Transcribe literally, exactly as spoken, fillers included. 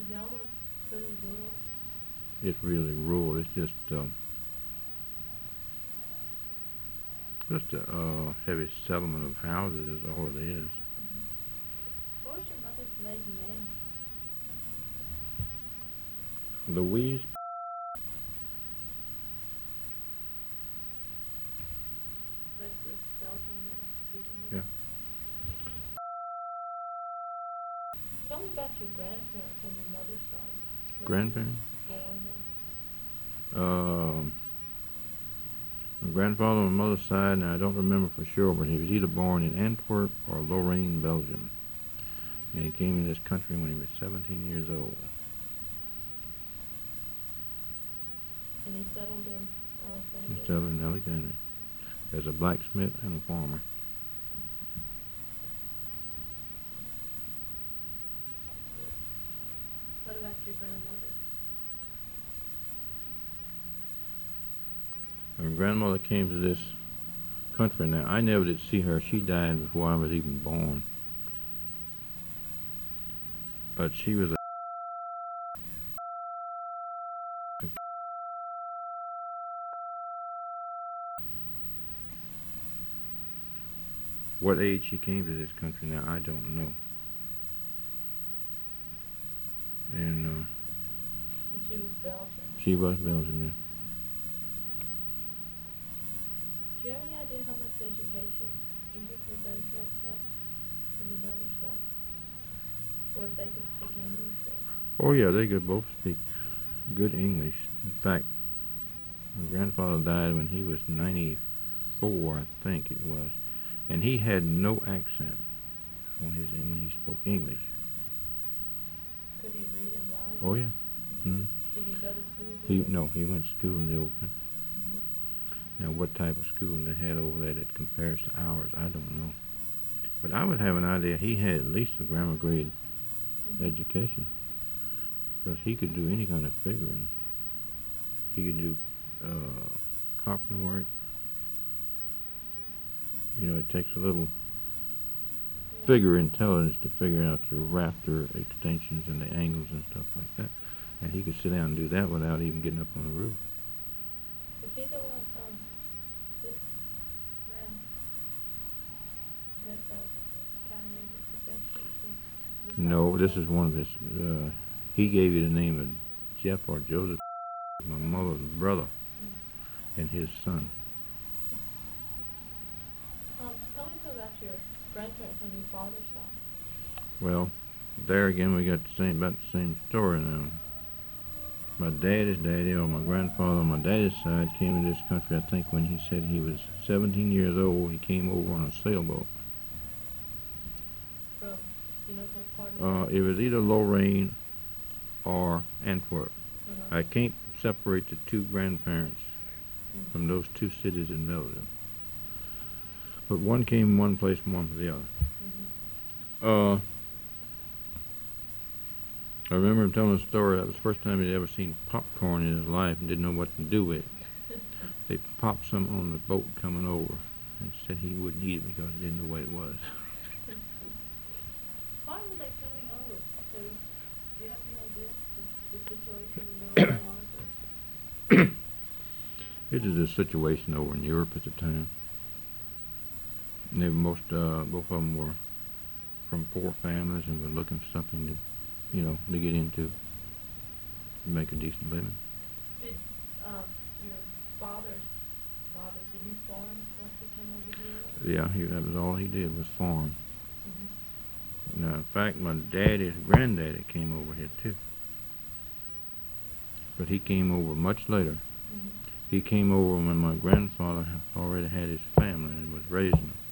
Is Elmer pretty rural? It's really rural. It's just um, just a uh, heavy settlement of houses is all it is. Mm-hmm. What was your mother's maiden name? Louise. Like the Belgian name? Sweden Yeah. name? Tell me about your grandparents on your mother's side. Where were you Grandparents. born and Um, my grandfather on my mother's side, and I don't remember for sure, but he was either born in Antwerp or Lorraine, Belgium. And he came in this country when he was seventeen years old. and he settled in Alexandria? He settled in Alexandria as a blacksmith and a farmer. What about your grandmother? My grandmother came to this country. Now, I never did see her. She died before I was even born. But she was a what age she came to this country now, I don't know. And uh, And she was Belgian. she was Belgian, yeah. Do you have any idea how much education either of your grandparents had on your mother's side? Or if they could speak English? Or Oh yeah, they could both speak good English. In fact, my grandfather died when he was ninety-four, I think it was, and he had no accent when his when he spoke English. could he read and write? Oh yeah. Mm-hmm. Did he go to school? He there? no, he went to school in the old country. Mhm. Now, what type of school they had over there that compares to ours, I don't know. But I would have an idea he had at least a grammar grade Mhm. education, because he could do any kind of figuring. He could do uh, carpenter work. You know, it takes a little Yeah. figure intelligence to figure out your rafter extensions and the angles and stuff like that. And he could sit down and do that without even getting up on the roof. Is he the one, um, this man that, uh, county agent possession? Is he- No, not this the is one? one of his. Uh, he gave you the name of Jeff or Joseph, my mother's brother, Mm. and his son. Um, tell me something about your grandparents on your father's side. Well, there again we got the same about the same story now. My daddy's daddy, or my grandfather on my daddy's side, came to this country. I think when he said he was seventeen years old, he came over on a sailboat. From, you know, what part of Uh, it was either Lorraine or Antwerp. Uh-huh. I can't separate the two grandparents Mhm. from those two cities in Belgium. But one came from one place and one from the other. Mhm. Uh, I remember him telling a story. That was the first time he'd ever seen popcorn in his life and didn't know what to do with it. They popped some on the boat coming over and said he wouldn't eat it because he didn't know what it was. Why were they coming over? So, do you have any idea the, the situation in Belgium was? Or? It is a situation over in Europe at the time. And they were most, uh, both of them were from poor families and were looking for something to, you know, to get into, to make a decent living. Did um, your father's father, did he farm once he came over here? Yeah, he, that was all he did was farm. Mhm. Now, in fact, my daddy's granddaddy came over here too. But he came over much later. Mhm. He came over when my grandfather already had his family and was raising them.